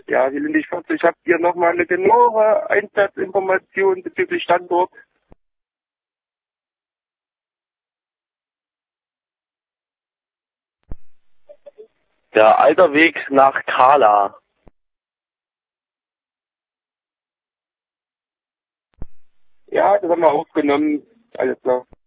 Ja, Helene, ich habe hier nochmal eine genauere Einsatzinformation bezüglich Standort. Der Alterweg nach Kala. Ja, das haben wir aufgenommen. Alles klar.